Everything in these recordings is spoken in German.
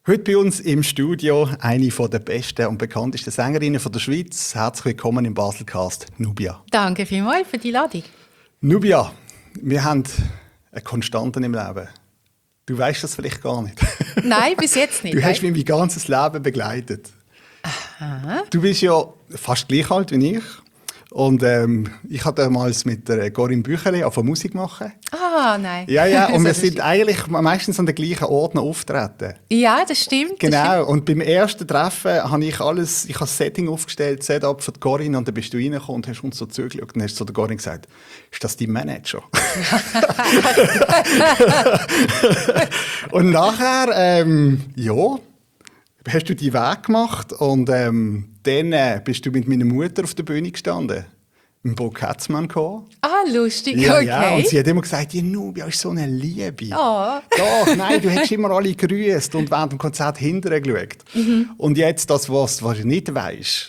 Heute bei uns im Studio eine der besten und bekanntesten Sängerinnen der Schweiz. Herzlich willkommen im Baselcast, Nubia. Danke vielmals für die Einladung. Nubia, wir haben eine Konstante im Leben. Du weißt das vielleicht gar nicht. Nein, bis jetzt nicht. Du hast mich mein ganzes Leben begleitet. Aha. Du bist ja fast gleich alt wie ich. Und ich habe damals mit der Corinne Bücheli angefangen Musik machen. Ah, nein. Ja, und wir sind eigentlich meistens an den gleichen Orten auftreten. Ja, das stimmt. Genau, das stimmt. Und beim ersten Treffen habe ich das Setting aufgestellt, Setup für die Corinne, und dann bist du reingekommen und hast uns so zugeschaut und hast zu der Corinne gesagt, ist das dein Manager? Und nachher, hast du deinen Weg gemacht und dann bist du mit meiner Mutter auf der Bühne gestanden. Im Bo Katzmann gekommen. Ah, lustig, ja, okay. Ja, und sie hat immer gesagt, die Nubia ist so eine Liebe. Oh. Doch, nein, du hast immer alle gegrüßt und während dem Konzert hinterher geschaut. Und jetzt das, was du nicht weisst,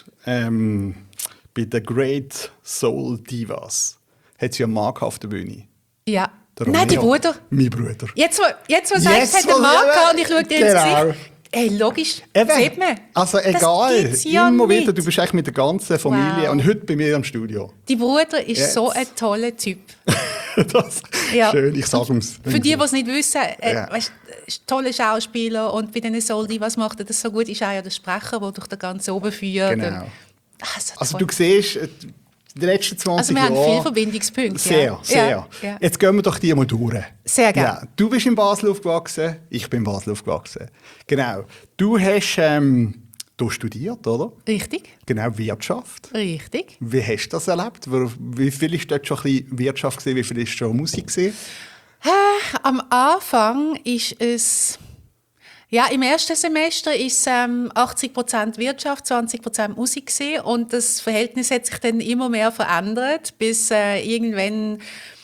bei den Great Soul Divas hat sie einen Mann auf der Bühne. Ja. Nein, der Bruder. Mein Bruder. Jetzt, wo sagst du, hat einen Mann gehabt und ich schaue dir ins Gesicht. Hey, logisch, sieht man. Also egal, ja immer nicht. wieder, du bist eigentlich mit der ganzen Familie und heute bei mir im Studio. Die Bruder ist so ein toller Typ. Das schön, ich sage es. Für die es nicht wissen, weißt, toller Schauspieler und bei diesen Soul Divas macht er das so gut, ist auch ja der Sprecher, der durch den ganzen oben führt. Genau. Also du siehst, die letzten 20 Jahre... Also wir haben viele Verbindungspunkte. Sehr. Ja. Jetzt gehen wir doch die mal durch. Sehr gerne. Ja, du bist in Basel aufgewachsen, ich bin in Basel aufgewachsen. Genau. Du hast hier studiert, oder? Richtig. Genau, Wirtschaft. Richtig. Wie hast du das erlebt? Wie viel war dort schon ein bisschen Wirtschaft gewesen, wie viel war schon Musik gewesen? Am Anfang ist es... Ja, im ersten Semester war es 80% Wirtschaft, 20% Musik gewesen. Und das Verhältnis hat sich dann immer mehr verändert, bis irgendwann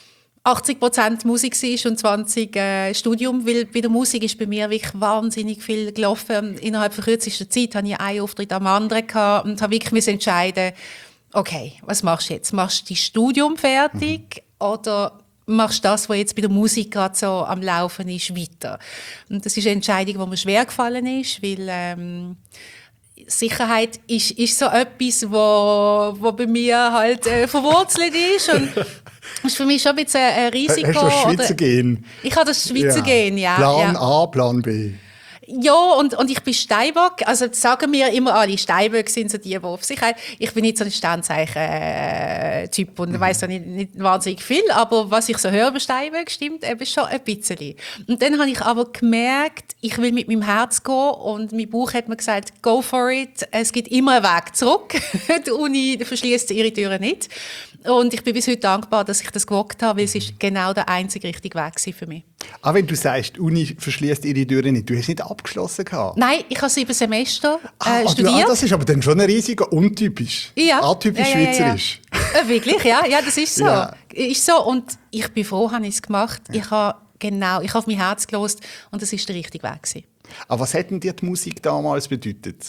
80% Musik war und 20% Studium. Weil bei der Musik ist bei mir wirklich wahnsinnig viel gelaufen. Innerhalb von kürzester Zeit hatte ich einen Auftritt am anderen gehabt und habe wirklich entscheiden, okay, was machst du jetzt? Machst du dein Studium fertig oder machst das, was jetzt bei der Musik gerade so am Laufen ist, weiter. Und das ist eine Entscheidung, die mir schwer gefallen ist, weil Sicherheit ist so etwas, wo bei mir halt verwurzelt ist. Und das ist für mich schon ein bisschen ein Risiko. Hast du das Schweizer Gen? Ich habe das Schweizer Gen, ja. Plan A, Plan B. Ja, und ich bin Steinbock. Also sagen mir immer alle, Steinböcke sind so die auf Sicherheit. Ich bin nicht so ein Sternzeichen-Typ und weiss da nicht wahnsinnig viel, aber was ich so höre über Steinböcke, stimmt eben schon ein bisschen. Und dann habe ich aber gemerkt, ich will mit meinem Herz gehen und mein Bauch hat mir gesagt, go for it, es gibt immer einen Weg zurück. Die Uni verschliesst ihre Türen nicht. Und ich bin bis heute dankbar, dass ich das gewagt habe, weil es ist genau der einzige richtige Weg für mich. Aber wenn du sagst, die Uni verschliesst ihre Türen nicht, du hast nicht abgeschlossen gehabt? Nein, ich habe 7 Semester studiert. Das ist aber dann schon ein riesiger untypisch. Ja. Atypisch schweizerisch. Ja. Wirklich, ja, das ist so. Ja. Ist so. Und ich bin froh, habe ich es gemacht. Ja. Ich habe auf mein Herz gehört und das ist der richtige Weg gewesen. Aber was hat denn dir die Musik damals bedeutet?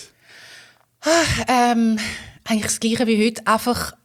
Eigentlich das Gleiche wie heute. Einfach,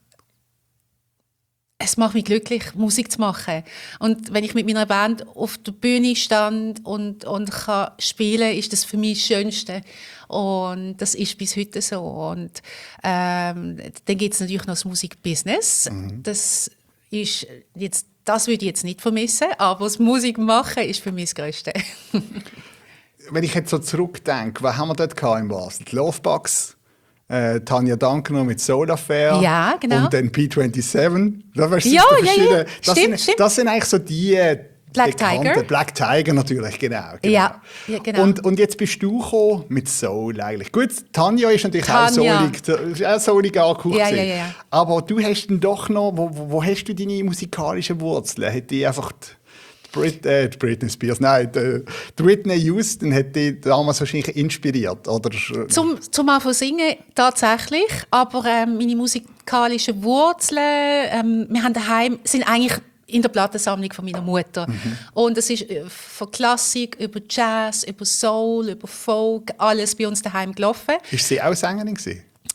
es macht mich glücklich, Musik zu machen. Und wenn ich mit meiner Band auf der Bühne stand und kann spielen, ist das für mich das Schönste. Und das ist bis heute so. Und dann gibt es natürlich noch das Musikbusiness. Das würde ich jetzt nicht vermissen, aber das Musik machen ist für mich das Größte. Wenn ich jetzt so zurückdenke, was haben wir dort in Basel? Die Lovebugs, Tanja Dankner mit Soul Affair. Ja, genau. Und dann P27. Stimmt. Das sind eigentlich so die Black Tiger. Black Tiger natürlich, genau. Ja, genau. Und jetzt bist du gekommen mit Soul eigentlich. Gut, Tanja ist natürlich auch soulig angehaucht. Ja. Aber du hast dann doch noch, wo hast du deine musikalischen Wurzeln? Hat die einfach Britney Spears, nein, die Whitney Houston hat dich damals wahrscheinlich inspiriert, oder? Zum Anfang singen tatsächlich, aber meine musikalischen Wurzeln, wir haben daheim, sind eigentlich in der Plattensammlung von meiner Mutter. Und es ist von Klassik über Jazz, über Soul, über Folk, alles bei uns daheim gelaufen. Ist sie auch Sängerin gewesen?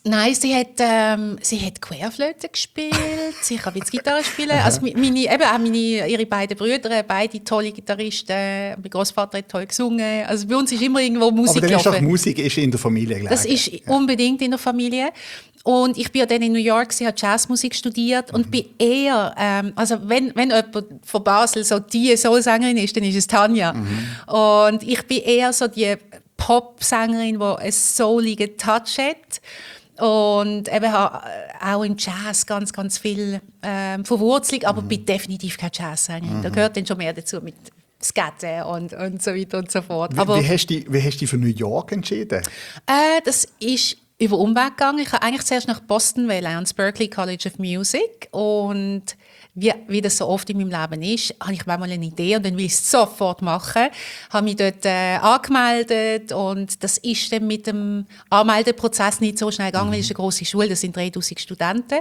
Nein, sie hat Querflöte gespielt, sie kann jetzt Gitarre spielen. Also ihre beiden Brüder, beide tolle Gitarristen. Mein Großvater hat toll gesungen. Also bei uns ist immer irgendwo Musik gelaufen. Aber dann ist doch Musik ist in der Familie gelegen. Das ist unbedingt in der Familie. Und ich bin ja dann in New York, sie hat Jazzmusik studiert und bin eher, also wenn jemand von Basel so die Soul-Sängerin ist, dann ist es Tanja. Und ich bin eher so die Pop-Sängerin, die einen souligen Touch hat. Und eben auch im Jazz ganz, ganz viel Verwurzelung, aber bin definitiv keine Jazzsängerin. Da gehört dann schon mehr dazu mit Skaten und so weiter und so fort. Aber wie hast du dich für New York entschieden? Das ist über Umweg gegangen. Ich wollte eigentlich zuerst nach Boston wählen, ans Berklee College of Music. Und wie das so oft in meinem Leben ist, habe ich manchmal eine Idee und dann will ich es sofort machen. Habe mich dort angemeldet und das ist dann mit dem Anmeldeprozess nicht so schnell gegangen, weil es ist eine grosse Schule, das sind 3000 Studenten.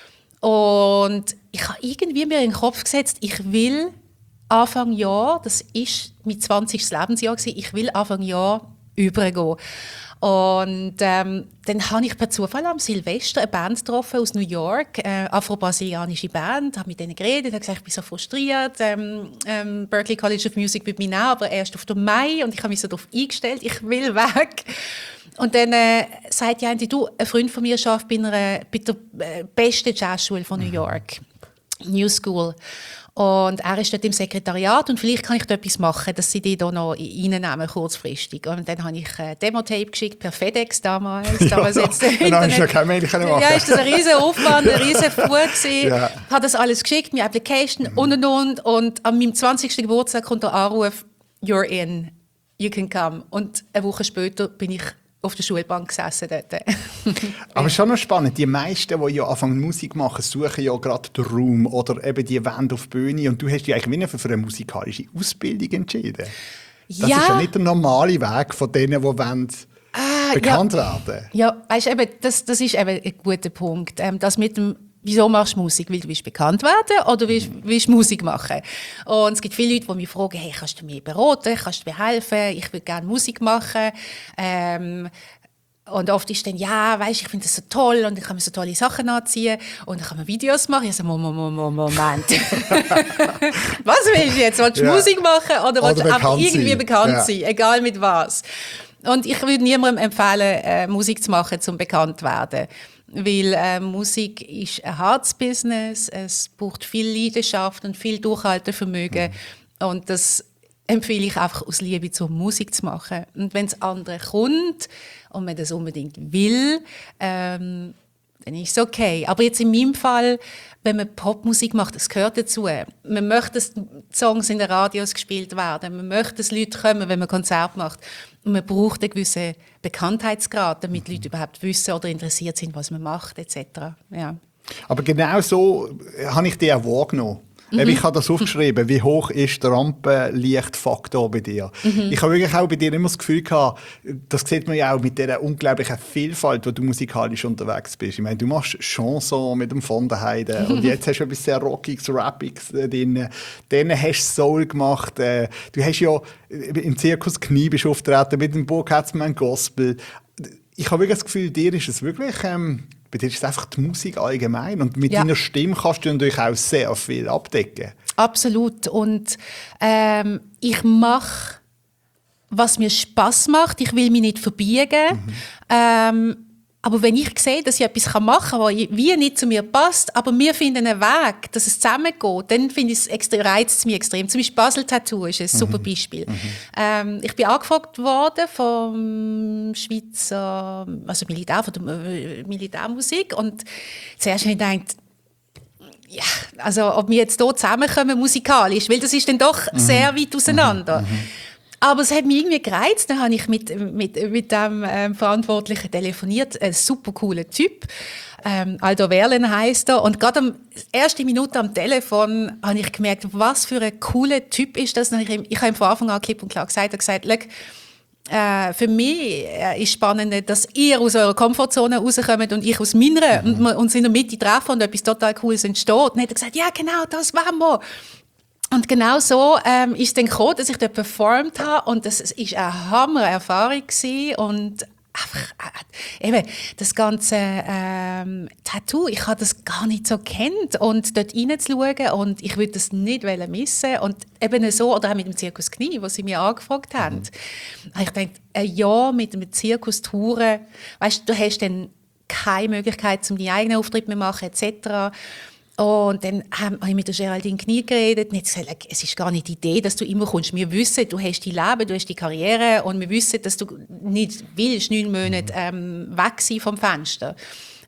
Und ich habe irgendwie mir in den Kopf gesetzt, ich will Anfang Jahr, das ist mein 20. Lebensjahr gewesen, ich will Anfang Jahr übergehen. Und dann habe ich per Zufall am Silvester eine Band getroffen aus New York, afro-brasilianische Band, habe mit denen geredet, habe gesagt, ich bin so frustriert, Berklee College of Music wird mich nehmen, aber erst auf den Mai und ich habe mich so darauf eingestellt, ich will weg. Und dann sagt die eine, du, ein Freund von mir arbeitet bei der besten Jazzschule von New York, New School. Und er ist dort im Sekretariat und vielleicht kann ich dort etwas machen, dass sie die da noch reinnehmen, kurzfristig. Und dann habe ich Demo-Tape geschickt per FedEx damals. Damals jetzt dann hast du ja keine Mail machen. Ja, ist das ein riesen Aufwand, ein riesen Fuhr gewesen. Ja. Habe das alles geschickt, meine Application und. Und an meinem 20. Geburtstag kommt der Anruf, you're in, you can come. Und eine Woche später bin ich auf der Schulbank gesessen dort. Aber es ist schon noch spannend, die meisten, die ja anfangen Musik machen, suchen ja gerade den Raum oder eben die Wände auf die Bühne und du hast dich eigentlich für eine musikalische Ausbildung entschieden. Das ist ja nicht der normale Weg von denen, die wollen bekannt werden. Ja, weißt, eben, das ist eben ein guter Punkt. Das mit dem wieso machst du Musik? Weil du willst bekannt werden oder willst Musik machen? Und es gibt viele Leute, die mich fragen, hey, kannst du mir beraten, kannst du mir helfen, ich würde gerne Musik machen. Und oft ist dann, ja, weißt, ich finde das so toll und ich kann mir so tolle Sachen anziehen und dann kann man Videos machen. Ich sage, Moment. Was willst du jetzt? Willst du Musik machen oder willst du einfach irgendwie bekannt sein? Egal mit was. Und ich würde niemandem empfehlen, Musik zu machen, um bekannt zu werden. Weil Musik ist ein Herzbusiness, es braucht viel Leidenschaft und viel Durchhaltevermögen. Und das empfehle ich einfach aus Liebe zur Musik zu machen. Und wenn es andere kommt und man das unbedingt will, dann ist es okay. Aber jetzt in meinem Fall, wenn man Popmusik macht, das gehört dazu. Man möchte, dass Songs in den Radios gespielt werden. Man möchte, dass Leute kommen, wenn man Konzerte macht. Und man braucht einen gewissen Bekanntheitsgrad, damit Leute überhaupt wissen oder interessiert sind, was man macht, etc. Ja. Aber genau so habe ich dich auch wahrgenommen. Ich habe das aufgeschrieben, wie hoch ist der Rampenlichtfaktor bei dir. Ich habe wirklich auch bei dir immer das Gefühl gehabt, das sieht man ja auch mit dieser unglaublichen Vielfalt, wo du musikalisch unterwegs bist. Ich meine, du machst Chanson mit dem von der Heide und jetzt hast du etwas sehr Rockiges, Rappiges drin. Dann hast du Soul gemacht. Du hast ja im Zirkus Knie bist auftreten mit dem Burgherzmann Gospel. Ich habe wirklich das Gefühl, dir ist es wirklich... bei dir ist es einfach die Musik allgemein und mit deiner Stimme kannst du natürlich auch sehr viel abdecken. Absolut. Und ich mache, was mir Spass macht. Ich will mich nicht verbiegen. Aber wenn ich sehe, dass ich etwas machen kann, was wie nicht zu mir passt, aber wir finden einen Weg, dass es zusammengeht, dann finde ich es reizt es mich extrem. Zum Beispiel Basel-Tattoo ist ein super Beispiel. Ich bin angefragt worden vom Schweizer, also Militär, von der Militärmusik und zuerst habe ich gedacht, ja, also ob wir jetzt hier zusammenkommen musikalisch, weil das ist dann doch sehr weit auseinander. Aber es hat mich irgendwie gereizt. Dann habe ich mit dem Verantwortlichen telefoniert. Ein super cooler Typ. Aldo Werlen heisst er. Und gerade erste Minute am Telefon habe ich gemerkt, was für ein cooler Typ ist das. Ich habe ihm von Anfang an klipp und klar gesagt, für mich ist spannend, dass ihr aus eurer Komfortzone rauskommt und ich aus meiner. Und wir uns in der Mitte treffen und etwas total Cooles entsteht. Und dann hat er gesagt, ja genau, das wollen wir. Und genau so ist es dann gekommen, dass ich dort performt habe und das war eine Hammer-Erfahrung und einfach, eben, das ganze Tattoo, ich habe das gar nicht so kennt und dort reinzuschauen und ich würde das nicht missen und eben so, oder auch mit dem Zirkus Knie, wo sie mich angefragt haben. Ich denke, ein Jahr mit einem Zirkus touren, weißt du hast dann keine Möglichkeit, um die eigenen Auftritte zu machen, etc. Und dann habe ich mit der Geraldine Knie geredet und jetzt gesagt, es ist gar nicht die Idee, dass du immer kommst. Wir wissen, du hast dein Leben, du hast die Karriere und wir wissen, dass du nicht willst, 9 Monate weg sein vom Fenster.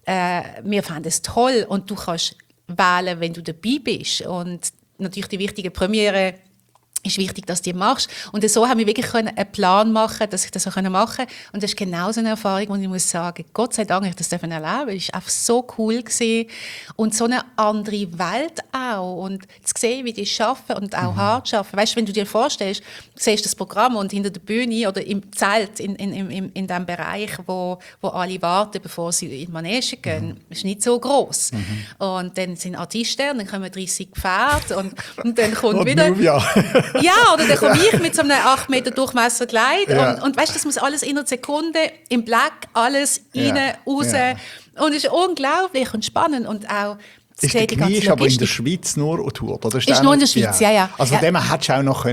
Wir fanden es toll und du kannst wählen, wenn du dabei bist. Und natürlich die wichtige Premiere ist wichtig, dass du die machst. Und so haben wir wirklich einen Plan machen, dass ich das so machen konnte. Und das ist genau so eine Erfahrung, und ich muss sagen, Gott sei Dank, ich das erleben durfte. Es war einfach so cool gewesen. Und so eine andere Welt auch. Und zu sehen, wie die arbeiten und auch hart arbeiten. Weißt du, wenn du dir vorstellst, du siehst das Programm und hinter der Bühne oder im Zelt, in dem Bereich, wo alle warten, bevor sie in die Manege gehen, ist nicht so gross. Und dann sind Artisten, und dann kommen 30 Pferde und dann kommt wieder... Ja, oder dann komme ich mit so einem 8 Meter Durchmesser Kleid und weißt, das muss alles in einer Sekunde im Black, alles rein, raus. Und es ist unglaublich und spannend und auch ist der Knie ist aber in der Schweiz nur getourt, oder? Ist nur in der Schweiz, ja. Also von dem her hättest du auch noch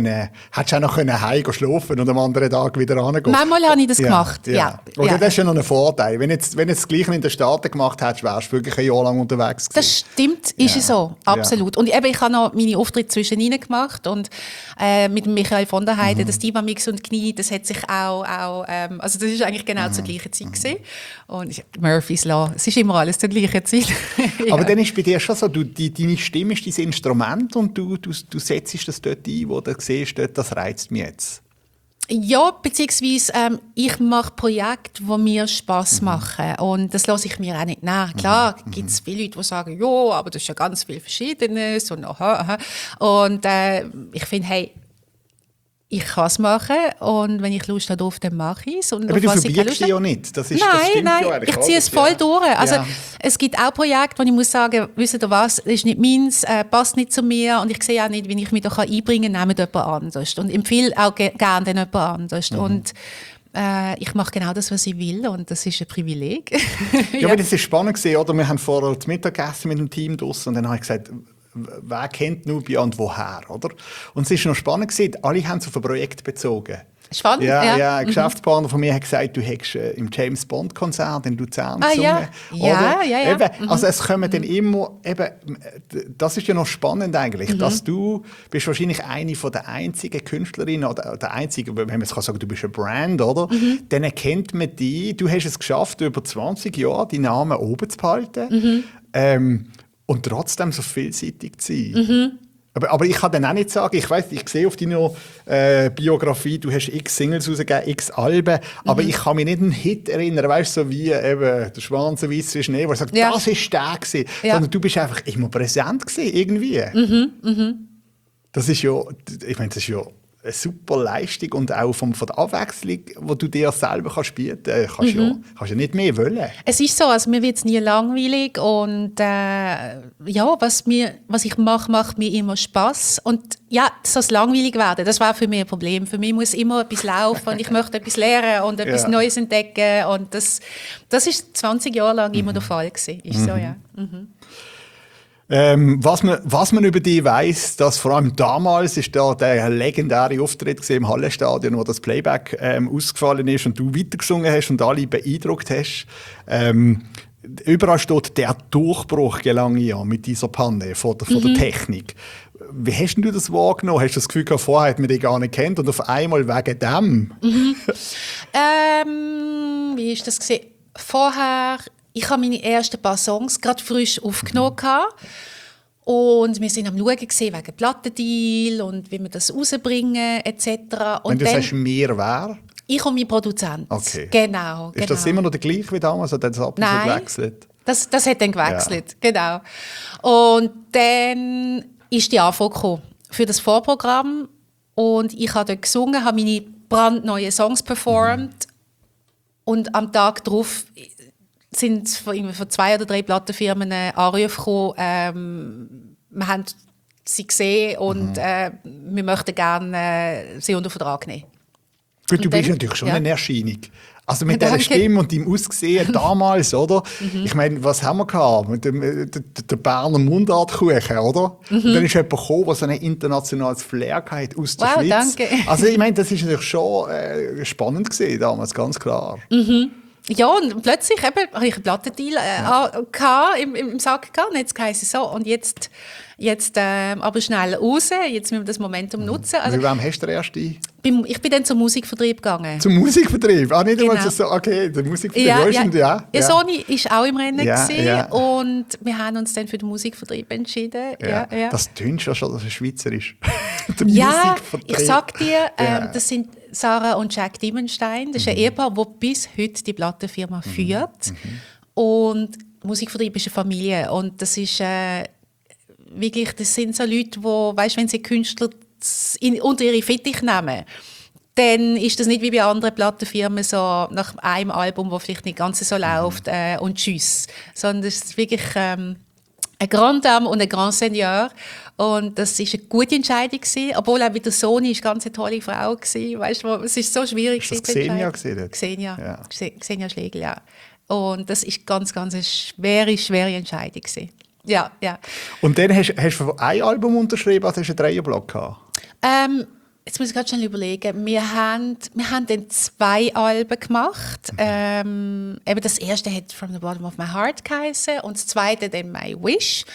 heim schlafen und am anderen Tag wieder hingehen. Manchmal habe ich das gemacht, ja. Okay, das ist ja noch ein Vorteil. Wenn jetzt das Gleiche in den Staaten gemacht hättest, wärst du wirklich ein Jahr lang unterwegs gewesen. Das stimmt, ist es so, absolut. Und eben, ich habe noch meine Auftritte zwischendrin gemacht und mit Michael von der Heide, das Diva-Mix und Knie, das hat sich auch also das ist eigentlich genau zur gleichen Zeit gewesen. Und Murphy's Law, es ist immer alles zur gleichen Zeit. Aber dann ist bei dir schon so, deine Stimme ist dein Instrument und du setzt das dort ein, wo du siehst, das reizt mich jetzt. Ja, beziehungsweise ich mache Projekte, die mir Spass machen. Und das lasse ich mir auch nicht nach. Klar gibt es viele Leute, die sagen, ja, aber das ist ja ganz viel Verschiedenes. Und, und ich finde, hey, ich kann es machen und wenn ich Lust habe drauf, dann mache ich es. Aber du verbiegst dich ja nicht. Das stimmt nein, ja ich ziehe es voll durch. Also, es gibt auch Projekte, wo ich muss sagen, wisst ihr was, das ist nicht meins, passt nicht zu mir und ich sehe auch nicht, wie ich mich da einbringen kann, nehmt jemand anders. Und empfehle auch gerne jemand anders. Und ich mache genau das, was ich will und das ist ein Privileg. Ja, aber das ist spannend gewesen, oder? Wir haben vorher das Mittagessen mit dem Team draussen und dann habe ich gesagt, wer kennt Nubia und woher, oder? Und es war noch spannend gewesen, alle haben es auf ein Projekt bezogen. Spannend, ja. Ein Geschäftspartner von mir hat gesagt, du hättest im James Bond Konzert in Luzern gesungen. Ja. Eben, also es kommen dann immer, eben, das ist ja noch spannend eigentlich, dass du bist wahrscheinlich eine von der einzigen Künstlerinnen oder der einzige, wenn man es kann sagen, du bist eine Brand, oder? Dann erkennt man dich, du hast es geschafft, über 20 Jahre deinen Namen oben zu behalten. Und trotzdem so vielseitig zu sein. Aber ich kann dann auch nicht sagen, ich sehe auf deiner Biografie, du hast x Singles rausgegeben, x Alben, aber ich kann mich nicht an einen Hit erinnern, weißt du, so wie eben der Schwan so weiss wie Schnee, wo ich sage, das war der gewesen. Sondern du bist einfach immer präsent gewesen, irgendwie. Das ist ja, ich meine, das ist ja eine super Leistung und auch von der Abwechslung, die du dir selber kannst bieten kannst, kannst ja nicht mehr wollen. Es ist so, also mir wird es nie langweilig und was ich mache, macht mir immer Spass. Und ja, das langweilig werden, das war für mich ein Problem. Für mich muss immer etwas laufen und ich möchte etwas lernen und etwas Neues entdecken und das ist 20 Jahre lang immer der Fall gewesen. Ist so, ja. Was man über dich weiss, dass vor allem damals ist da der legendäre Auftritt im Hallenstadion, wo das Playback ausgefallen ist und du weitergesungen hast und alle beeindruckt hast. Überall steht der Durchbruch gelang ja mit dieser Panne von der Technik. Wie hast du das wahrgenommen? Hast du das Gefühl gehabt, vorher hat man dich gar nicht kennt und auf einmal wegen dem? Wie ist das gesehen? Vorher, ich habe meine ersten paar Songs gerade frisch aufgenommen und wir sind am Schauen wegen Plattendeal und wie wir das rausbringen etc. Wenn du sagst, mir wer? Ich und mein Produzent. Okay. Genau. Ist das immer noch der gleiche wie damals oder hat das ab und zu gewechselt? Das hat dann gewechselt, genau. Und dann ist die Anfrage gekommen für das Vorprogramm und ich habe dort gesungen, habe meine brandneuen Songs performt und am Tag darauf sind von 2 oder 3 Plattenfirmen Anrufe gekommen, wir haben sie gesehen und wir möchten gerne sie unter Vertrag nehmen. Gut, du bist natürlich schon eine Erscheinung. Also mit dieser Stimme und deinem Aussehen damals, oder? Ich meine, was haben wir gehabt? Mit der Berner Mundartkuchen, oder? Und dann ist jemand gekommen, der so ein internationales Flair hatte aus der Schweiz. Danke. Also ich meine, das ist natürlich schon spannend gewesen damals, ganz klar. Ja, und plötzlich habe ich einen Plattendeal im Sack gehabt. Und jetzt heisst es so, und jetzt aber schnell raus, jetzt müssen wir das Momentum nutzen. Also, Mit wem hast du den ersten? Ich bin dann zum Musikvertrieb gegangen. Zum Musikvertrieb? Ah, nicht einmal Genau. so, okay, der Musikvertrieb, ja. Sony war auch im Rennen Ja, gewesen, ja. und wir haben uns dann für den Musikvertrieb entschieden. Ja. Das tönt schon, dass es Schweizerisch der Ja, Musikvertrieb. ich sag dir, Ja. das sind Sarah und Jack Diemenstein. Das ist ein Ehepaar, das bis heute die Plattenfirma führt. Und Musikvertrieb ist eine Familie. Und das ist wirklich, das sind so Leute, die, weißt, wenn sie Künstler unter ihre Fittich nehmen, dann ist das nicht wie bei anderen Plattenfirmen so nach einem Album, das vielleicht nicht ganz so läuft, und tschüss. Sondern es ist wirklich ein Grand Dame und ein Grand Seigneur. Und das war eine gute Entscheidung gewesen, obwohl auch mit der Sony eine ganz tolle Frau war. Weißt du, es ist so schwierig. Ist das Xenia gewesen? Xenia Schlegel, ja. Und das ist ganz eine schwere Entscheidung gewesen. Ja. Und dann hast du für ein Album unterschrieben, also hast du einen Dreierblock gehabt? Jetzt muss ich gerade schnell überlegen. Wir haben dann 2 Alben gemacht. Eben das erste hat «From the Bottom of My Heart» geheißen und das zweite dann «My Wish».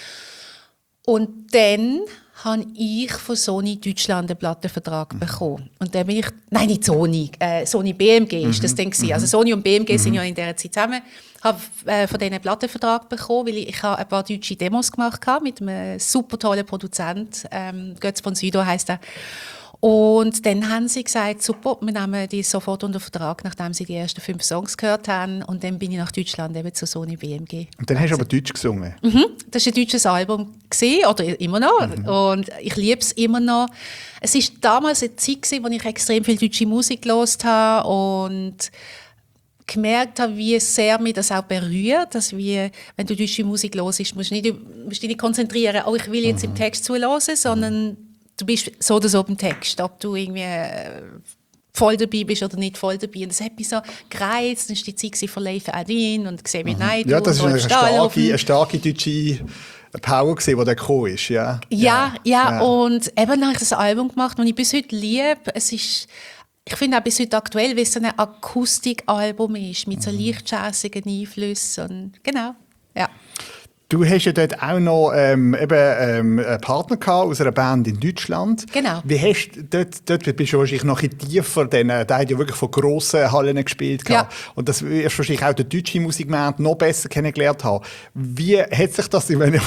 Und dann habe ich von Sony Deutschland einen Plattenvertrag bekommen. Und dann bin ich, nein, nicht Sony, Sony BMG ist das dann gewesen. Also Sony und BMG sind ja in dieser Zeit zusammen. Ich habe von denen einen Plattenvertrag bekommen, weil ich ein paar deutsche Demos gemacht habe mit einem super tollen Produzent, Götz von Südo heisst er. Und dann haben sie gesagt, super, wir nehmen die sofort unter Vertrag, nachdem sie die ersten 5 Songs gehört haben. Und dann bin ich nach Deutschland eben zu Sony BMG. Und dann hast du aber Deutsch gesungen? Das war ein deutsches Album, oder immer noch. Und ich liebe es immer noch. Es war damals eine Zeit, in der ich extrem viel deutsche Musik gehört habe und gemerkt habe, wie sehr mich das auch berührt, dass wenn du deutsche Musik hörst, musst du dich nicht konzentrieren, oh, ich will jetzt im Text zuhören, sondern du bist so oder so beim Text, ob du irgendwie voll dabei bist oder nicht voll dabei. Und das hat mich so gereizt. Dann war die Zeit von Leif Adin und «Gesehen wie Nein». Ja, das war eine starke deutsche Power, die da gekommen ist. Ja. Und eben dann habe ich das Album gemacht, das ich bis heute liebe. Ich finde auch bis heute aktuell, weil es so ein Akustikalbum ist, mit so leicht jazzigen Einflüssen. Und genau, ja. Du hast ja dort auch noch einen Partner gehabt aus einer Band in Deutschland. Genau. Wie hast du dort bist du wahrscheinlich noch ein tiefer, denn der hat ja wirklich von grossen Hallen gespielt. Ja. Und das wirst du wahrscheinlich auch den deutschen Musikmarkt noch besser kennengelernt haben. Wie hat sich das, wenn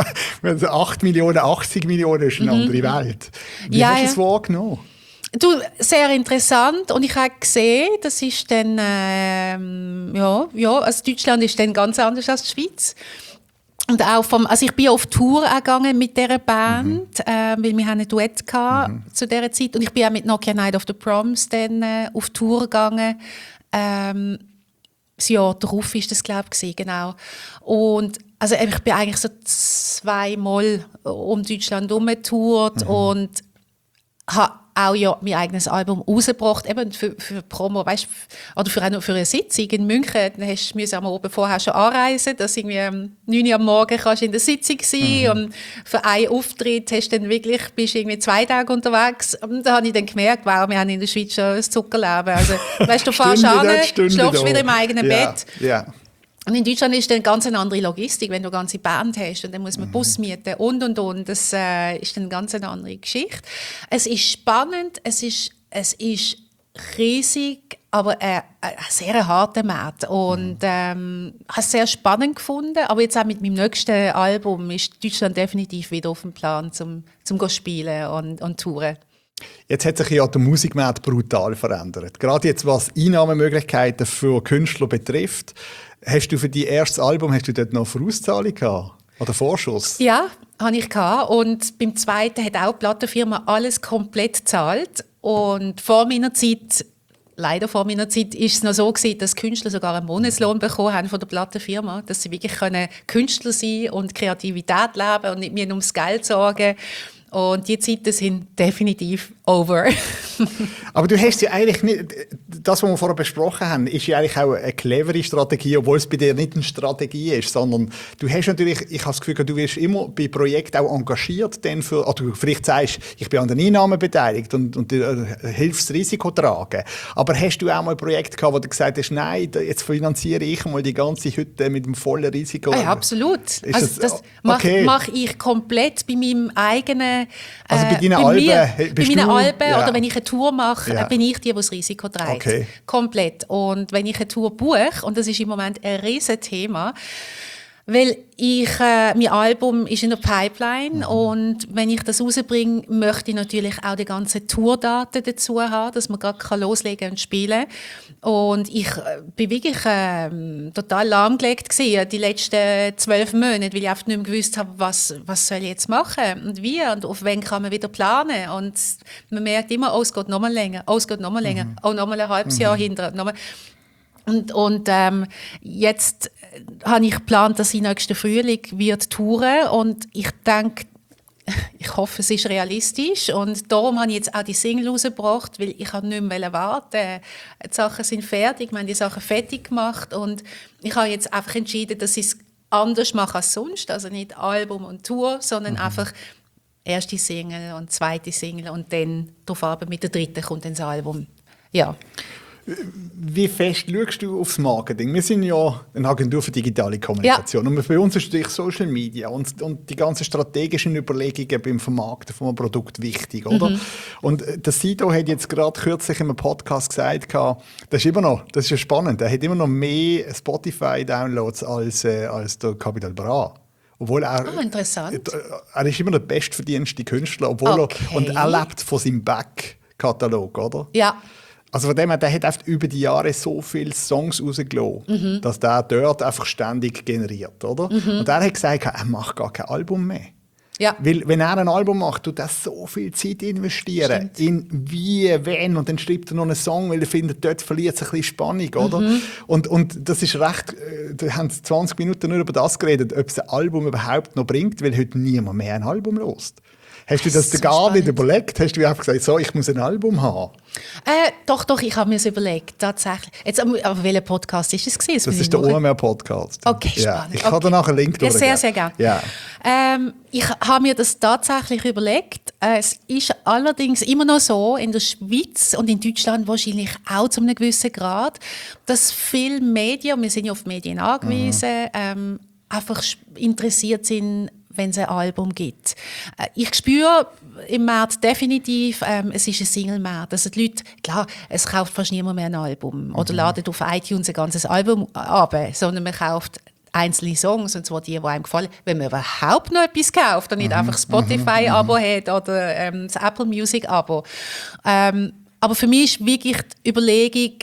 8 Millionen, 80 Millionen ist eine andere Welt. Wie hast du das wahrgenommen? Du, sehr interessant. Und ich habe gesehen, das ist dann, also Deutschland ist dann ganz anders als die Schweiz. Und auch also ich bin auf Tour gegangen mit dieser Band, weil wir ein Duett hatten zu dieser Zeit. Und ich bin auch mit Nokia Night of the Proms dann auf Tour gegangen. Das Jahr darauf war das, glaube ich, genau. Und also ich bin eigentlich so 2-mal um Deutschland herumgetourt und habe auch ja mein eigenes Album rausgebracht, eben für Promo, weißt, oder für eine Sitzung in München. Dann musst du am Abend vorher schon anreisen, dass irgendwie um 9 Uhr am Morgen kannst du in der Sitzung sein. Und für einen Auftritt bist du irgendwie 2 Tage unterwegs. Und da habe ich dann gemerkt, wow, wir haben in der Schweiz schon ein Zuckerleben. Also, weißt du fährst an, schläfst wieder im eigenen Bett. Ja. Und in Deutschland ist dann eine ganz andere Logistik, wenn du eine ganze Band hast und dann muss man Bus mieten und. Das ist dann eine ganz andere Geschichte. Es ist spannend, es ist riesig, aber ein sehr harter Markt. Und habe es sehr spannend gefunden, aber jetzt auch mit meinem nächsten Album ist Deutschland definitiv wieder auf dem Plan, zum spielen und touren. Jetzt hat sich ja der Musikmarkt brutal verändert. Gerade jetzt, was Einnahmemöglichkeiten für Künstler betrifft. Hast du für dein erstes Album dort noch Vorauszahlung gehabt? Oder Vorschuss? Ja, hatte ich. Und beim zweiten hat auch die Plattenfirma alles komplett gezahlt. Und leider vor meiner Zeit, ist es noch so gewesen, dass Künstler sogar einen Monatslohn bekommen haben von der Plattenfirma, dass sie wirklich Künstler sein und Kreativität leben und nicht mehr ums Geld sorgen. Und die Zeiten sind definitiv over. Aber du hast ja eigentlich nicht, das, was wir vorher besprochen haben, ist ja eigentlich auch eine clevere Strategie, obwohl es bei dir nicht eine Strategie ist, sondern du hast natürlich, ich habe das Gefühl, du wirst immer bei Projekten auch engagiert, denn oder du vielleicht sagst, ich bin an den Einnahmen beteiligt und hilfst das Risiko tragen. Aber hast du auch mal ein Projekt gehabt, wo du gesagt hast, nein, jetzt finanziere ich mal die ganze Hütte mit dem vollen Risiko? Ja, absolut. Also das mache ich komplett bei meinem eigenen also bei deinen Alben oder wenn ich eine Tour mache, bin ich die das Risiko trägt. Okay. Komplett. Und wenn ich eine Tour buche, und das ist im Moment ein riesen Thema, weil mein Album ist in der Pipeline und wenn ich das rausbringe, möchte ich natürlich auch die ganzen Tourdaten dazu haben, dass man gerade loslegen und spielen kann. Und ich bin wirklich total lahmgelegt gewesen, die letzten 12 Monate, weil ich einfach nicht mehr gewusst habe, was soll ich jetzt machen und wie und auf wen kann man wieder planen. Und man merkt immer, es geht noch mal länger, es geht noch mal länger, noch mal ein halbes Jahr hinterher. Und jetzt habe ich geplant, dass ich nächsten Frühling wird touren und ich denke, ich hoffe, es ist realistisch und darum habe ich jetzt auch die Single rausgebracht, weil ich nicht mehr warten. Die Sachen sind fertig, wir haben die Sachen fertig gemacht und ich habe jetzt einfach entschieden, dass ich es anders mache als sonst, also nicht Album und Tour, sondern einfach erste Single und zweite Single und dann darauf ab, mit der dritten kommt dann das Album. Ja. Wie fest schaust du aufs Marketing? Wir sind ja eine Agentur für digitale Kommunikation. Und bei uns ist natürlich Social Media und die ganzen strategischen Überlegungen beim Vermarkten von einem Produkt wichtig, oder? Und der Sido hat jetzt gerade kürzlich in einem Podcast gesagt, das ist ja spannend, er hat immer noch mehr Spotify-Downloads als der Capital Bra. Obwohl interessant. Er ist immer der bestverdienste Künstler, und er lebt von seinem Back-Katalog, oder? Ja. Also von dem her, der hat einfach über die Jahre so viele Songs rausgelassen, dass der dort einfach ständig generiert, oder? Und er hat gesagt, er macht gar kein Album mehr. Ja. Weil wenn er ein Album macht, tut er so viel Zeit investieren. In wie, wenn. Und dann schreibt er noch einen Song, weil er findet, dort verliert es ein bisschen Spannung, oder? Und das ist recht, da haben 20 Minuten nur über das geredet, ob es ein Album überhaupt noch bringt, weil heute niemand mehr ein Album hört. Hast du das so gar spannend. Nicht überlegt? Hast du einfach gesagt, so, ich muss ein Album haben? Doch, ich habe mir das überlegt, tatsächlich. Jetzt, aber welcher Podcast ist es gewesen? Das ist der OMR-Podcast. Okay, spannend. Ja, ich kann dir nachher einen Link durchgeben. Ja, sehr gerne. Ja. Ich habe mir das tatsächlich überlegt. Es ist allerdings immer noch so, in der Schweiz und in Deutschland wahrscheinlich auch zu einem gewissen Grad, dass viele Medien, wir sind ja auf Medien angewiesen, einfach interessiert sind, wenn es ein Album gibt. Ich spüre im März definitiv, es ist ein Single-März. Also die Leute, klar, es kauft fast niemand mehr ein Album oder ladet auf iTunes ein ganzes Album ab, sondern man kauft einzelne Songs, und zwar die einem gefallen, wenn man überhaupt noch etwas kauft und nicht einfach Spotify-Abo hat oder das Apple Music-Abo. Aber für mich ist wirklich die Überlegung,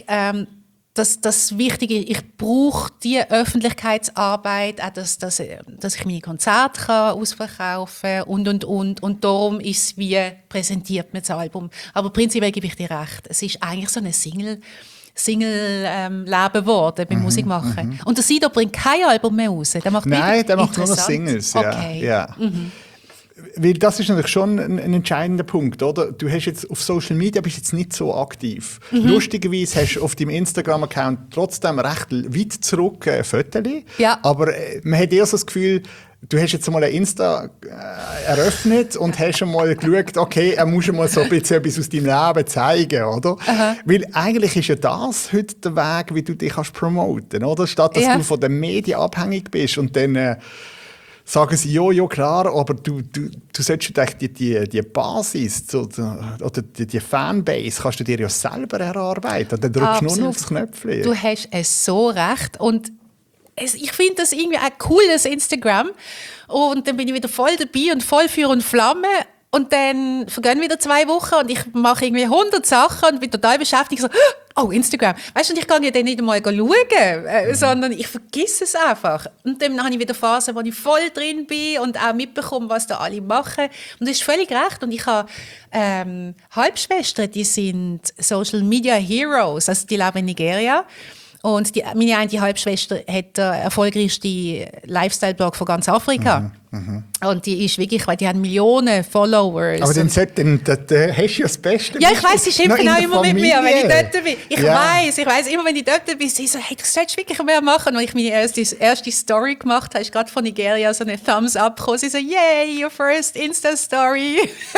das Wichtige, ich brauche die Öffentlichkeitsarbeit, auch dass ich meine Konzerte ausverkaufen kann und darum ist es, wie präsentiert man das Album. Aber prinzipiell gebe ich dir recht, es ist eigentlich so eine Single-Leben geworden beim Musikmachen. Und der Sido bringt kein Album mehr raus. Der macht nur noch Singles. Okay. Ja. Weil das ist natürlich schon ein entscheidender Punkt, oder? Du hast jetzt auf Social Media bist jetzt nicht so aktiv. Lustigerweise hast du auf deinem Instagram-Account trotzdem recht weit zurück Fotos. Ja. Aber man hat eher so das Gefühl, du hast jetzt mal ein Insta eröffnet und hast schon mal geschaut, okay, er muss schon mal so ein bisschen etwas aus deinem Leben zeigen, oder? Weil eigentlich ist ja das heute der Weg, wie du dich promoten kannst, oder? Statt dass du von den Medien abhängig bist und dann sagen sie, ja, klar, aber du solltest die Basis oder die Fanbase kannst du dir ja selber erarbeiten. Dann drückst du nur noch aufs Knöpfchen. Du hast es so recht. Und ich finde das irgendwie auch cool, das Instagram. Und dann bin ich wieder voll dabei und voll Feuer und Flamme. Und dann vergehen wieder 2 Wochen und ich mache irgendwie 100 Sachen und bin total beschäftigt. So, oh, Instagram. Weißt du, und ich kann ja dann nicht einmal schauen, sondern ich vergesse es einfach. Und dann habe ich wieder Phasen, wo ich voll drin bin und auch mitbekomme, was da alle machen. Und das ist völlig recht. Und ich habe Halbschwestern, die sind Social Media Heroes, also die leben in Nigeria. Und meine eine Halbschwester hat den erfolgreichsten Lifestyle-Blog von ganz Afrika. Und die ist wirklich, weil die haben Millionen Followers. Aber dann hast du ja das Beste. Ja, ich weiss, sie schimpfen auch immer mit mir, wenn ich dort bin. Ich weiss, immer, wenn ich dort bin, sie so, hey, du solltest wirklich mehr machen. Und als ich meine erste Story gemacht habe, ist gerade von Nigeria so eine Thumbs up gekommen. Sie so, yay, your first Insta-Story.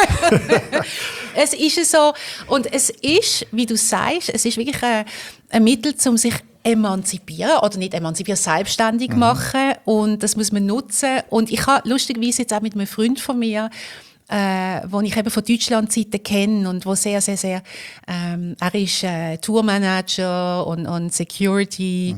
Es ist so, und es ist, wie du sagst, es ist wirklich ein Mittel, um sich emanzipieren oder nicht emanzipieren, selbstständig machen, und das muss man nutzen. Und ich habe lustigerweise jetzt auch mit einem Freund von mir, den ich eben von Deutschland-Zeiten kenne und wo sehr, sehr, sehr, er ist Tourmanager und Security.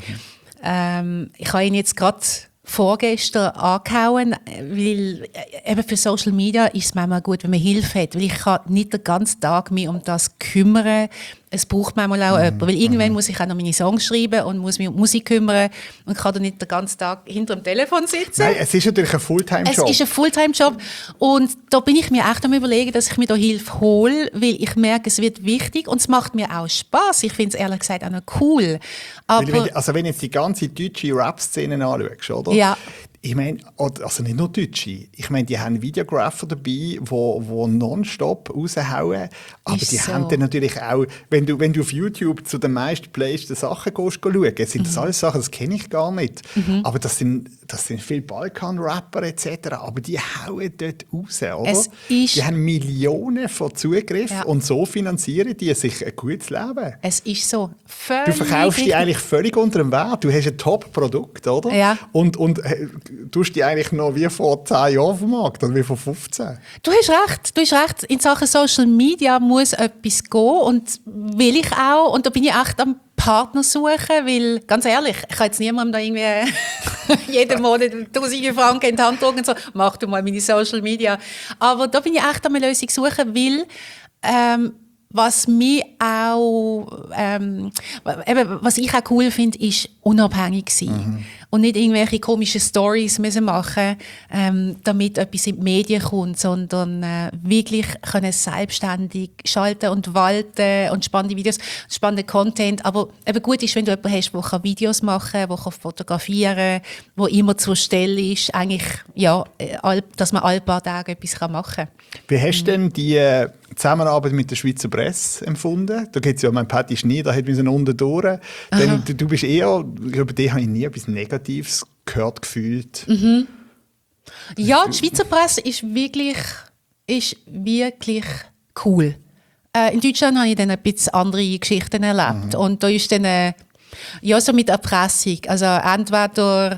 Ich habe ihn jetzt gerade vorgestern angehauen, weil eben für Social Media ist es manchmal gut, wenn man Hilfe hat, weil ich kann nicht den ganzen Tag mich um das kümmern. Es braucht manchmal auch jemanden, weil irgendwann muss ich auch noch meine Songs schreiben und muss mich um Musik kümmern und kann dann nicht den ganzen Tag hinter dem Telefon sitzen. Nein, es ist natürlich ein Fulltime-Job. Es ist ein Fulltime-Job und da bin ich mir echt am Überlegen, dass ich mir da Hilfe hole, weil ich merke, es wird wichtig und es macht mir auch Spass. Ich finde es ehrlich gesagt auch noch cool. Aber wenn du jetzt die ganze deutsche Rap-Szene anschaust, oder? Ja. Ich meine, also nicht nur Deutsche. Ich meine, die haben Videographer dabei, die nonstop raushauen. Aber Ist die so. haben dann natürlich auch, wenn du auf YouTube zu den meistgeplaysten Sachen schauen, sind das alles Sachen, das kenne ich gar nicht. Aber das sind viele Balkan-Rapper etc. Aber die hauen dort raus, oder? Die haben Millionen von Zugriff und so finanzieren die sich ein gutes Leben. Es ist so. Völlig Du verkaufst richtig. die eigentlich völlig unter dem Wert. Du hast ein Top-Produkt, oder? Ja. Und tust die eigentlich noch wie vor 10 Jahren vermarkten oder wie vor 15? Du hast recht. In Sachen Social Media muss etwas gehen und will ich auch. Und da bin ich echt am Partner suchen, weil, ganz ehrlich, ich kann jetzt niemandem da irgendwie jeden Monat 1000 Franken in die Hand drücken und so, mach du mal meine Social Media. Aber da bin ich echt an einer Lösung suchen, weil was mich auch, was ich auch cool finde, ist unabhängig sein. Und nicht irgendwelche komischen Stories müssen machen, damit etwas in die Medien kommt, sondern wirklich können selbstständig schalten und walten und spannende Videos, spannenden Content. Aber eben gut ist, wenn du jemanden hast, der Videos machen kann, der fotografieren kann, der immer zur Stelle ist, eigentlich, ja, dass man alle paar Tage etwas machen kann. Wie hast du denn die Zusammenarbeit mit der Schweizer Presse empfunden? Da gibt es ja, mein Patti Schneider hat mich unten durch. Denn du bist eher, über dich habe ich nie etwas Negatives gehört, gefühlt. Ja, die Schweizer Presse ist wirklich cool. In Deutschland habe ich dann ein bisschen andere Geschichten erlebt. Und da ist dann ja, so mit Erpressung. Also entweder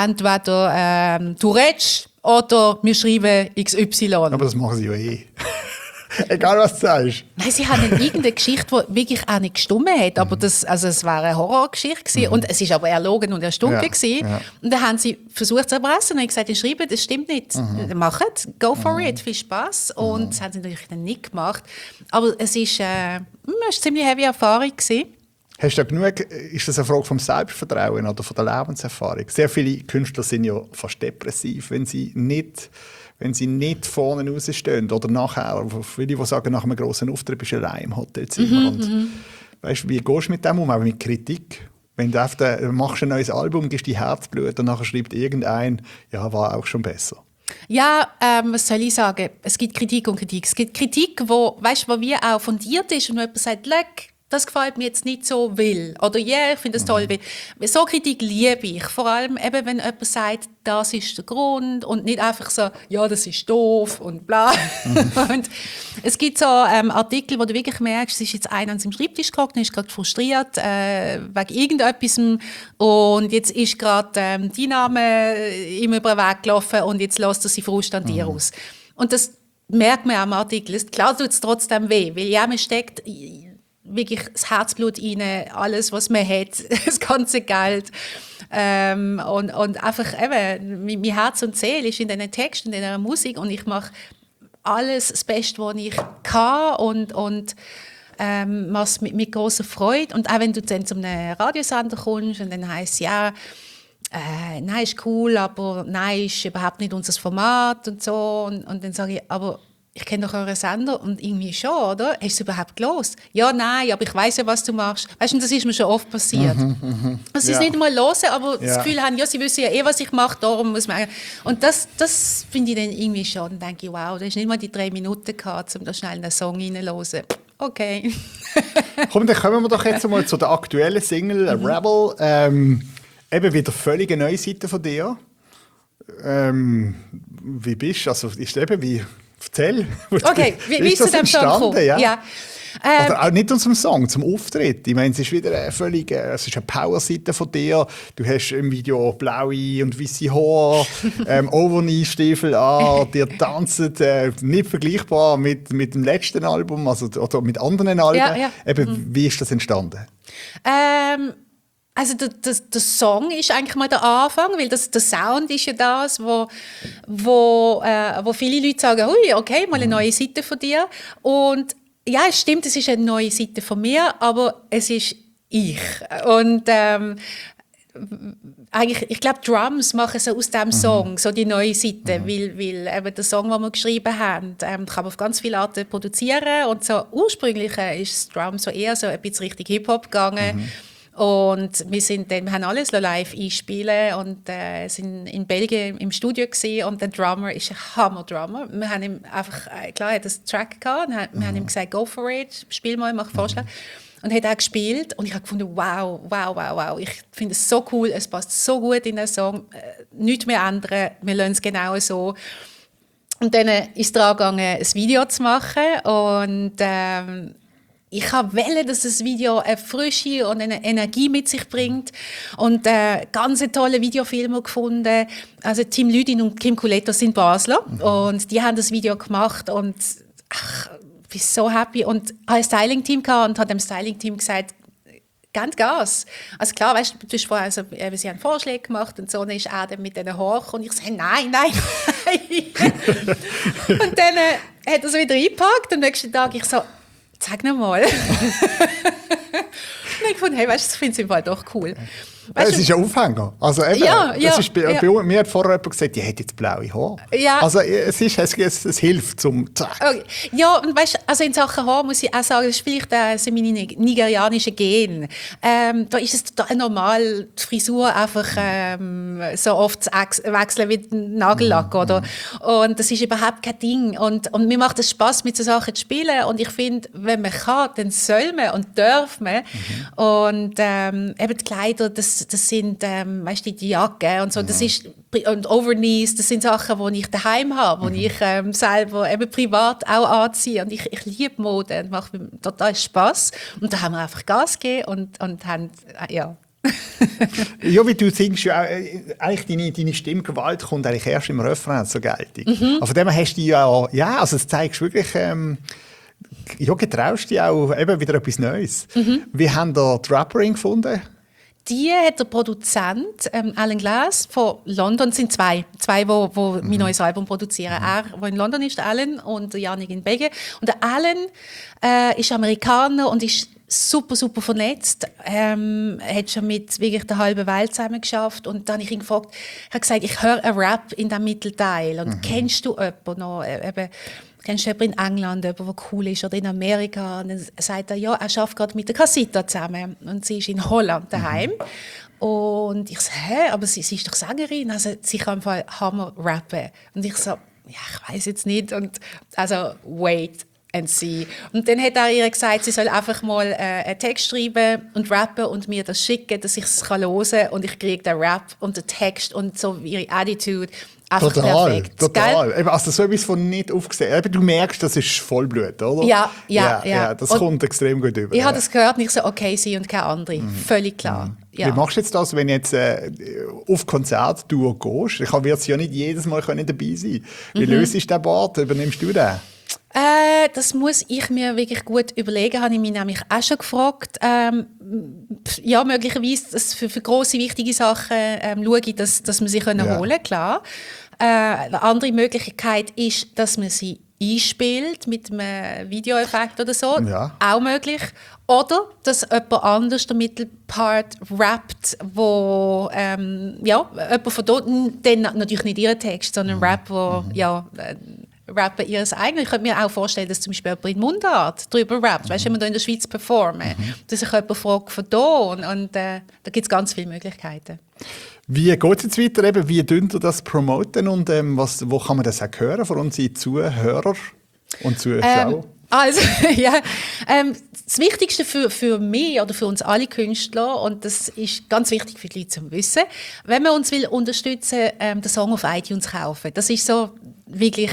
du redest oder wir schreiben XY. Aber das machen sie ja eh. Egal, was du sagst. Nein, sie haben dann irgendeine Geschichte, die wirklich auch nicht gestimmt hat. Aber es war eine Horrorgeschichte gewesen. Und es war aber erlogen und erstunken gewesen. Ja. Und dann haben sie versucht zu erpressen und haben gesagt, schreiben, das stimmt nicht. Macht, go for it, viel Spaß. Und das haben sie natürlich dann nicht gemacht. Aber es war eine ziemlich heavy Erfahrung gewesen. Hast du genug, ist das eine Frage vom Selbstvertrauen oder von der Lebenserfahrung? Sehr viele Künstler sind ja fast depressiv, wenn sie nicht vorne rausstehen oder nachher. Viele, die sagen, nach einem grossen Auftritt bist du allein im Hotelzimmer. Weißt du, wie gehst du mit dem um, auch mit Kritik? Wenn du machst ein neues Album, gibst dir Herzblut und nachher schreibt irgendein, ja, war auch schon besser. Ja, was soll ich sagen? Es gibt Kritik und Kritik. Es gibt Kritik, wo wie auch fundiert ist und wo jemand sagt, leck, das gefällt mir jetzt nicht so will. Oder ja, ich finde das toll. Weil so Kritik liebe ich. Vor allem eben, wenn jemand sagt, das ist der Grund und nicht einfach so, ja, das ist doof und bla. Und es gibt so Artikel, wo du wirklich merkst, es ist jetzt einer an seinem Schreibtisch gehockt und ist gerade frustriert wegen irgendetwas und jetzt ist gerade dein Name ihm über den Weg gelaufen und jetzt lässt er sich Frust an dir aus. Und das merkt man auch im Artikel. Klar tut es trotzdem weh, weil ja, man steckt wirklich das Herzblut rein, alles, was man hat, das ganze Geld. Und einfach eben, mein Herz und Seele ist in diesen Texten, in dieser Musik und ich mache alles das Beste, was ich kann und mache es mit grosser Freude. Und auch wenn du dann zu einem Radiosender kommst und dann heisst es, ja, nein, ist cool, aber nein, ist überhaupt nicht unser Format und so. Und dann sage ich, aber ich kenne doch euren Sender und irgendwie schon, oder? Hast du es überhaupt gelost? Ja, nein, aber ich weiss ja, was du machst. Weißt du, das ist mir schon oft passiert. Dass sie es nicht mal hören, aber das Gefühl haben, ja, sie wissen ja was ich mache, darum muss man... Und das finde ich dann irgendwie schon. Dann denke ich, wow, da hast nicht mal die 3 Minuten gehabt, um da schnell einen Song reinzuhören. Okay. Komm, dann kommen wir doch jetzt mal zu der aktuellen Single, Rebel. Eben wieder völlig eine neue Seite von dir. Wie bist du? Also, ist eben wie... Erzähl. Okay, wie ist zu dem Song gekommen? Ja. Oder auch nicht zum Song, zum Auftritt. Ich meine, es ist wieder eine völlig, es ist eine Power-Seite von dir. Du hast im Video blaue und weiße Haare, Overknee-Stiefel an, dir tanzen, nicht vergleichbar mit dem letzten Album, also, oder mit anderen Alben. Ja. Eben, wie ist das entstanden? Also der Song ist eigentlich mal der Anfang, weil der Sound ist ja das, wo viele Leute sagen, hui, okay, mal eine neue Seite von dir. Und ja, es stimmt, es ist eine neue Seite von mir, aber es ist ich. Und eigentlich, ich glaube, Drums machen so aus diesem Song so die neue Seite, weil eben der Song, den wir geschrieben haben, kann man auf ganz viele Arten produzieren. Und so ursprünglich ist Drums so eher so ein bisschen Richtung Hip-Hop gegangen. Und wir haben alles live einspielen und sind in Belgien im Studio gewesen, und der Drummer ist ein Hammer-Drummer. Wir haben ihm einfach, klar, er hat einen Track gehabt, wir haben ihm gesagt, go for it, spiel mal, mach Vorschlag. Und hat auch gespielt und ich habe gefunden, wow, ich finde es so cool, es passt so gut in den Song, nichts mehr ändern, wir lassen es genau so. Und dann ist es daran gegangen, ein Video zu machen, und ich wollte, dass das Video eine Frische und eine Energie mit sich bringt. Und ganz tolle Videofilme gefunden. Also Tim Lüdin und Kim Culetto sind Basler. Und die haben das Video gemacht. Und ich bin so happy. Und ich hatte ein Styling-Team und habe dem Styling-Team gesagt, ganz Gas. Also klar, weißt du, vorher, also, sie haben Vorschläge gemacht und so, dann ist er dann mit denen hoch und ich sage, nein. Und dann hat er es wieder eingepackt und am nächsten Tag ich so, sag noch mal. Und ich fand, hey, weißt du, ich finde es im Fall doch cool. Weißt, es ist ein Aufhänger. Also eben, das ist mir hat vorher jemand gesagt, die hat jetzt blaue Haare. Ja. Also es hilft zum... Okay. Ja, und weißt du, also in Sachen Haar muss ich auch sagen, das ist vielleicht meine nigerianische Gen. Da ist es total normal, die Frisur einfach so oft zu wechseln wie Nagellack, oder? Und das ist überhaupt kein Ding. Und mir macht es Spass, mit so Sachen zu spielen. Und ich finde, wenn man kann, dann soll man und darf man. Und eben die Kleider, das sind, weißt du, die Jacke und so, das ist, und Overknees, das sind Sachen, die ich daheim habe, die ich selber eben privat auch anziehe. Und ich liebe Mode und macht mir total Spass. Und da haben wir einfach Gas gegeben und haben, ja. Ja, wie du singst, ja, eigentlich deine Stimmgewalt kommt eigentlich erst im Refrain zur Geltung. Aber von dem hast du ja, also das zeigst wirklich, ja, getraust dich auch eben wieder etwas Neues. Wie haben da die Rapperin gefunden? Die hat der Produzent Alan Glass von London, sind zwei, die mein neues Album produzieren. Er, der in London ist, der Alan, und der Janik in Belgien. Und der Alan ist Amerikaner und ist super vernetzt. Hat schon mit wirklich der halben Welt zusammen geschafft. Und dann habe ich ihn gefragt, er hat gesagt, ich höre einen Rap in diesem Mittelteil. Und kennst du jemanden noch? Kennst du jemanden in England, jemanden, der cool ist, oder in Amerika? Und dann sagt er, ja, er arbeitet gerade mit der Casita zusammen. Und sie ist in Holland daheim. Und ich so, aber sie ist doch Sängerin, also sie kann im Fall Hammer rappen. Und ich so, ja, ich weiß jetzt nicht. Und also, wait and see. Und dann hat er ihr gesagt, sie soll einfach mal einen Text schreiben und rappen und mir das schicken, dass ich es hören kann. Und ich kriege den Rap und den Text und so ihre Attitude. Einfach perfekt. Total. Also so etwas von nicht aufgesehen. Du merkst, das ist Vollblut, oder? Ja. Das kommt extrem gut über. Ich habe das gehört und ich so, okay, sie und keine andere. Völlig klar. Ja. Wie machst du jetzt das, wenn du jetzt auf Konzerttour gehst? Ich werde ja nicht jedes Mal dabei sein. Wie löst du den Part? Übernimmst du den? Das muss ich mir wirklich gut überlegen, habe ich mich nämlich auch schon gefragt. Ja, möglicherweise für grosse, wichtige Sachen schaue ich, dass wir sie holen können, klar. Eine andere Möglichkeit ist, dass man sie einspielt mit einem Videoeffekt oder so. Ja. Auch möglich. Oder dass jemand anders den Mittelpart rappt, wo jemand von dort, dann natürlich nicht ihren Text, sondern Rap, wo rappen ihres eigenen. Ich könnte mir auch vorstellen, dass zum Beispiel jemand in Mundart darüber rappt. Weißt du, wenn wir hier in der Schweiz performen, dass sich jemand fragt von da und da gibt es ganz viele Möglichkeiten. Wie geht es jetzt weiter? Eben, wie dünnt ihr das promoten und wo kann man das auch hören von unseren Zuhörern und Zuschauern? Also, ja, das Wichtigste für mich oder für uns alle Künstler, und das ist ganz wichtig für die Leute zu wissen, wenn man uns will unterstützen, den Song auf iTunes kaufen. Das ist so wirklich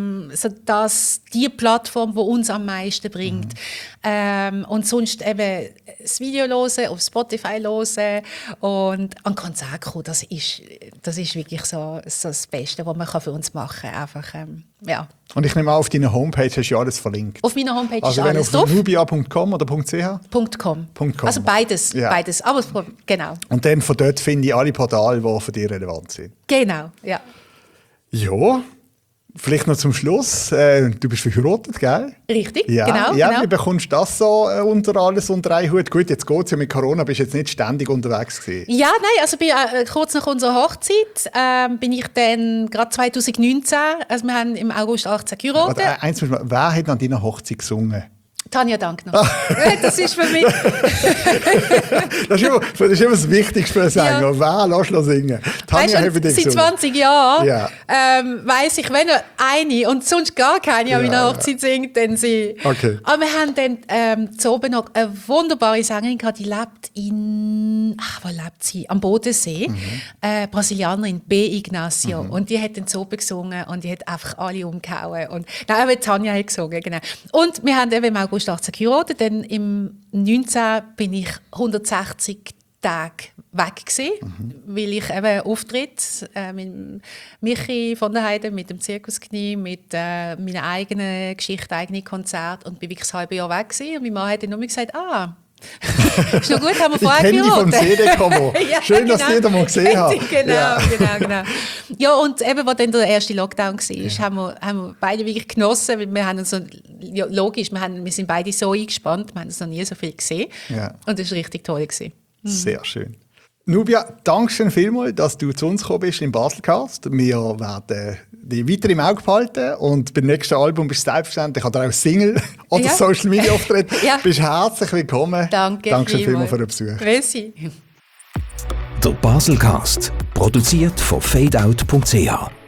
die Plattform, die uns am meisten bringt. Und sonst eben das Video hören, auf Spotify hören und an Konzert kommen, das ist wirklich so das Beste, was man für uns machen kann. Einfach, ja. Und ich nehme an, auf deiner Homepage hast du ja alles verlinkt. Auf meiner Homepage also ist alles drauf. Also nubia.com oder .ch? .com. .com. Also beides, ja. beides. Aber genau. Und dann von dort finde ich alle Portale, die für dich relevant sind. Genau, ja. Ja, vielleicht noch zum Schluss. Du bist verheiratet, gell? Richtig, ja, genau. Ja, genau. Wie bekommst du das so alles unter einen Hut? Gut, jetzt geht es ja mit Corona, bist jetzt nicht ständig unterwegs gewesen. Ja, nein, also kurz nach unserer Hochzeit bin ich dann gerade 2019, also wir haben im August 18 geheiratet. Wer hat an deiner Hochzeit gesungen? Tanja Dankner. Das ist für mich... das ist immer das Wichtigste für Sänger. Ja. Wer lässt du singen? Tanja hat dich seit 20 Jahren ja. Weiss ich, wenn er eine und sonst gar keine an meiner Hochzeit singt, dann sie. Okay. Aber wir haben dann zu oben noch eine wunderbare Sängerin gehabt, die lebt wo lebt sie? Am Bodensee. Brasilianerin, B. Ignacio. Und die hat dann zu oben gesungen und die hat einfach alle umgehauen. Und aber Tanja hat gesungen, genau. Und wir haben eben im August 18 geheiratet, dann im 19 bin ich 160 Tage weg gewesen, weil ich eben Auftritt mit Michi von der Heide, mit dem Zirkusknie, mit meiner eigenen Geschichte, eigenen Konzert und bin wirklich ein halbes Jahr weg gewesen. Und mein Mann hat dann nur gesagt, ist noch gut, haben wir vorher geheiratet. Ich kenne die vom CD-Kombo. Ja, schön, dass die da mal gesehen haben. Genau. Ja, und eben, als dann der erste Lockdown war, haben wir beide wirklich genossen, weil wir haben uns ja, logisch, wir sind beide so eingespannt, wir haben uns noch nie so viel gesehen. Ja. Und das war richtig toll. Sehr schön. Nubia, danke schön vielmals, dass du zu uns gekommen bist im Baselcast. Wir werden dich weiter im Auge behalten und beim nächsten Album bist du selbstverständlich oder auch Single oder Social Media Auftritt. Bist herzlich willkommen. Danke schön vielmals für den Besuch. Merci. Der Baselcast, produziert von fadeout.ch.